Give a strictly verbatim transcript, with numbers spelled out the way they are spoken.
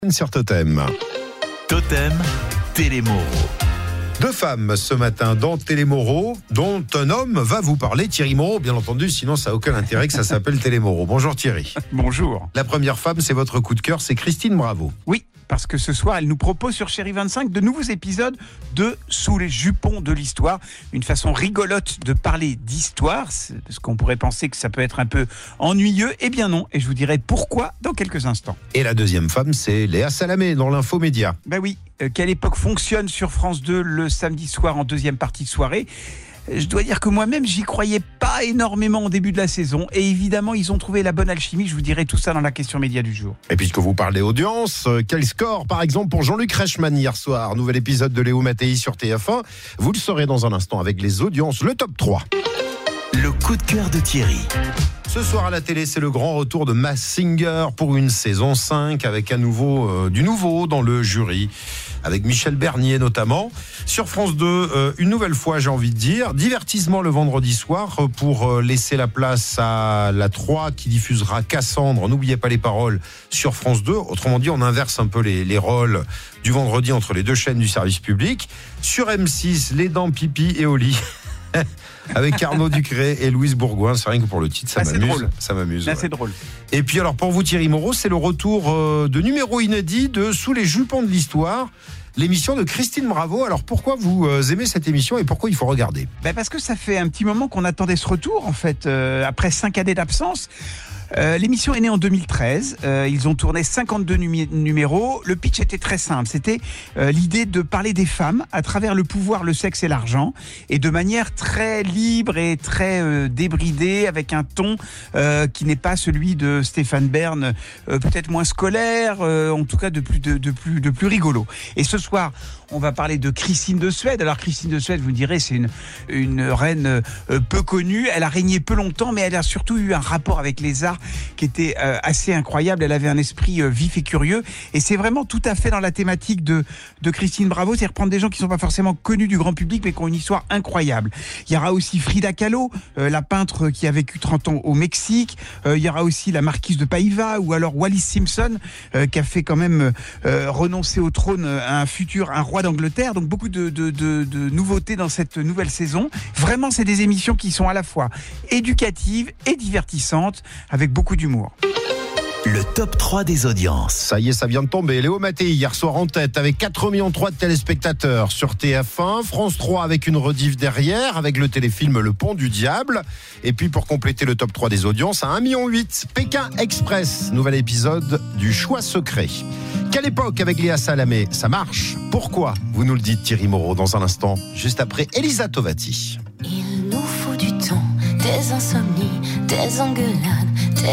Sur Totem. Totem, Télémoro. Deux femmes ce matin dans Télémoro, dont un homme va vous parler, Thierry Moreau, bien entendu, sinon ça n'a aucun intérêt que ça s'appelle Télémoro. Bonjour Thierry. Bonjour. La première femme, c'est votre coup de cœur, c'est Christine Bravo. Oui, parce que ce soir, elle nous propose sur Chérie vingt-cinq de nouveaux épisodes de Sous les jupons de l'histoire. Une façon rigolote de parler d'histoire, parce qu'on pourrait penser que ça peut être un peu ennuyeux. Eh bien non, et je vous dirai pourquoi dans quelques instants. Et la deuxième femme, c'est Léa Salamé dans l'Infomédia. Ben oui, euh, quelle époque fonctionne sur France deux le samedi soir en deuxième partie de soirée. Je dois dire que moi-même, j'y croyais pas énormément au début de la saison. Et évidemment, ils ont trouvé la bonne alchimie. Je vous dirai tout ça dans la question média du jour. Et puisque vous parlez audience, euh, quel score par exemple pour Jean-Luc Reichmann hier soir? Nouvel épisode de Léo Mattei sur T F un. Vous le saurez dans un instant avec les audiences, le top trois. Le coup de cœur de Thierry. Ce soir à la télé, c'est le grand retour de Masked Singer pour une saison cinq avec à nouveau euh, du nouveau dans le jury, avec Michel Bernier notamment. Sur France deux, euh, une nouvelle fois, j'ai envie de dire, divertissement le vendredi soir pour euh, laisser la place à la trois qui diffusera Cassandre, n'oubliez pas les paroles, sur France deux. Autrement dit, on inverse un peu les, les rôles du vendredi entre les deux chaînes du service public. Sur M six, Les Dents, Pipi et Oli. Avec Arnaud Ducré et Louise Bourgoin, c'est rien que pour le titre, ça ah, m'amuse. C'est drôle. Ça m'amuse. Là, ouais. c'est drôle. Et puis alors pour vous Thierry Moreau, c'est le retour euh, de numéro inédit de Sous les jupons de l'histoire, l'émission de Christine Bravo. Alors pourquoi vous euh, aimez cette émission et pourquoi il faut regarder? Ben parce que ça fait un petit moment qu'on attendait ce retour, en fait, euh, après cinq années d'absence. Euh, l'émission est née en deux mille treize, euh, ils ont tourné cinquante-deux numé- numéros. Le pitch était très simple, c'était euh, l'idée de parler des femmes à travers le pouvoir, le sexe et l'argent, et de manière très libre et très euh, débridée, avec un ton euh, qui n'est pas celui de Stéphane Bern, euh, peut-être moins scolaire, euh, en tout cas de plus, de, de, plus, de plus rigolo. Et ce soir, on va parler de Christine de Suède. Alors Christine de Suède, vous me direz, c'est une, une reine euh, peu connue, elle a régné peu longtemps, mais elle a surtout eu un rapport avec les arts qui était euh, assez incroyable. Elle avait un esprit euh, vif et curieux, et c'est vraiment tout à fait dans la thématique de, de Christine Bravo, c'est reprendre des gens qui ne sont pas forcément connus du grand public mais qui ont une histoire incroyable. Il y aura aussi Frida Kahlo, euh, la peintre qui a vécu trente ans au Mexique. Euh, il y aura aussi la marquise de Paiva, ou alors Wallis Simpson, euh, qui a fait quand même euh, renoncer au trône à un futur, un roi d'Angleterre. Donc beaucoup de, de, de, de nouveautés dans cette nouvelle saison. Vraiment, c'est des émissions qui sont à la fois éducatives et divertissantes, avec beaucoup d'humour. Le top trois des audiences. Ça y est, ça vient de tomber. Léo Mattei hier soir en tête avec quatre virgule trois millions de téléspectateurs sur T F un. France trois avec une rediff derrière, avec le téléfilm Le Pont du Diable. Et puis pour compléter le top trois des audiences, à un virgule huit million, Pékin Express. Nouvel épisode du Choix secret. Quelle époque avec Léa Salamé? Ça marche. Pourquoi? Vous nous le dites Thierry Moreau dans un instant, juste après Elisa Tovati. Il nous faut du temps, des insomnies, des engueulades.